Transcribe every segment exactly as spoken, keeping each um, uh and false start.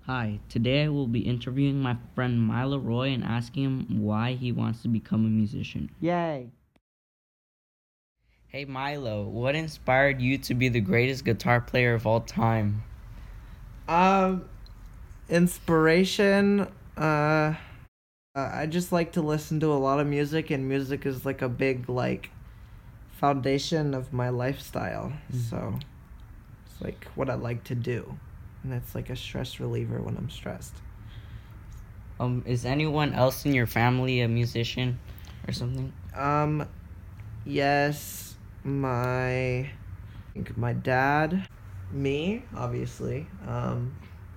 Hi, today I will be interviewing my friend Milo Roy and asking him why he wants to become a musician. Yay! Hey Milo, what inspired you to be the greatest guitar player of all time? Um, inspiration. Uh, I just like to listen to a lot of music, and music is like a big like foundation of my lifestyle. Mm. So it's like what I like to do, and it's like a stress reliever when I'm stressed. Um, is anyone else in your family a musician or something? Um, yes, my I think my dad, me, obviously. Um,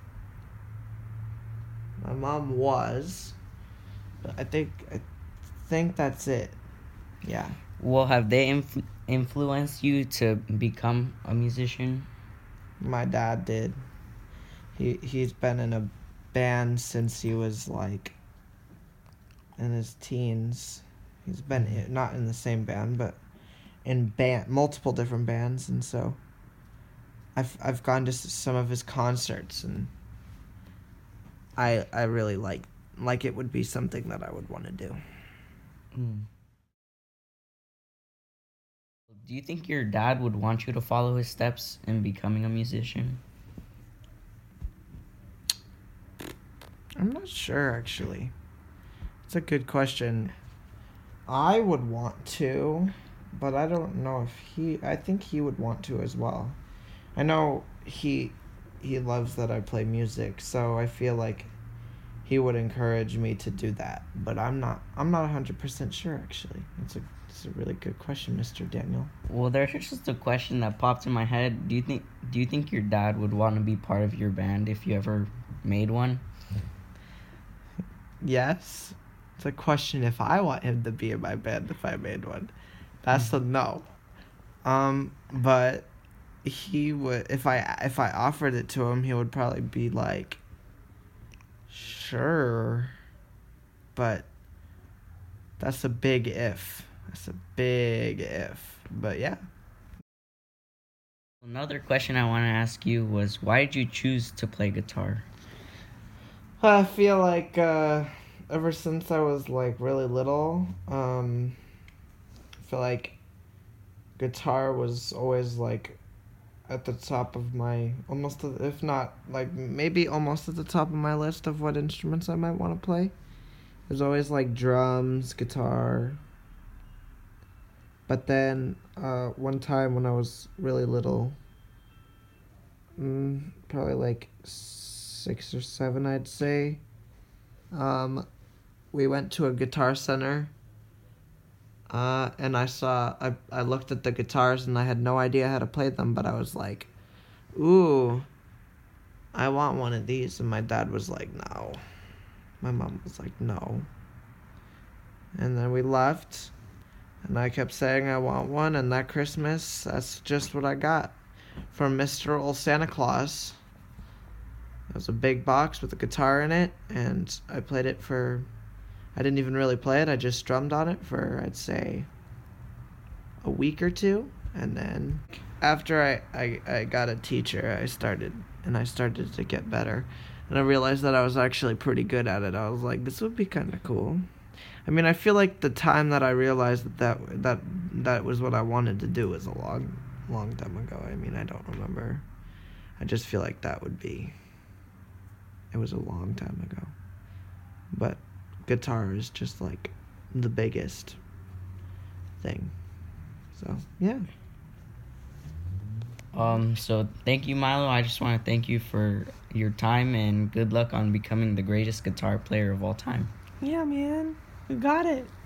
my mom was, but I think I think that's it. Yeah. Well, have they inf- influenced you to become a musician? My dad did. He he's been in a band since he was like in his teens. He's been in, not in the same band, but in band multiple different bands, and so I've I've gone to some of his concerts, and I I really like like it would be something that I would want to do. Mm. Do you think your dad would want you to follow his steps in becoming a musician? I'm not sure actually. It's a good question. I would want to, but I don't know if he I think he would want to as well. I know he he loves that I play music, so I feel like he would encourage me to do that. But I'm not I'm not one hundred percent sure actually. It's a it's a really good question, Mister Daniel. Well, there's just a question that popped in my head. Do you think do you think your dad would want to be part of your band if you ever made one? Yes. It's a question if I want him to be in my band if I made one. That's a no. Um, but he would if I if I offered it to him, he would probably be like, sure, but that's a big if. That's a big if. But yeah. Another question I want to ask you was, why did you choose to play guitar? I feel like uh, ever since I was like really little, um, I feel like guitar was always like at the top of my almost, if not like maybe almost at the top of my list of what instruments I might want to play. There's always like drums, guitar. But then uh, one time when I was really little, mm, probably like six or seven, I'd say, um, we went to a guitar center. Uh, and I saw, I, I looked at the guitars and I had no idea how to play them, but I was like, ooh, I want one of these. And my dad was like, no. My mom was like, no. And then we left, and I kept saying I want one, and that Christmas, that's just what I got from Mister Old Santa Claus. It was a big box with a guitar in it, and I played it for, I didn't even really play it, I just strummed on it for, I'd say, a week or two, and then after I, I, I got a teacher, I started, and I started to get better, and I realized that I was actually pretty good at it. I was like, this would be kind of cool. I mean, I feel like the time that I realized that that, that that was what I wanted to do was a long, long time ago. I mean, I don't remember. I just feel like that would be, it was a long time ago. But guitar is just like the biggest thing. So, yeah. Um, so thank you, Milo. I just want to thank you for your time and good luck on becoming the greatest guitar player of all time. Yeah, man. You got it.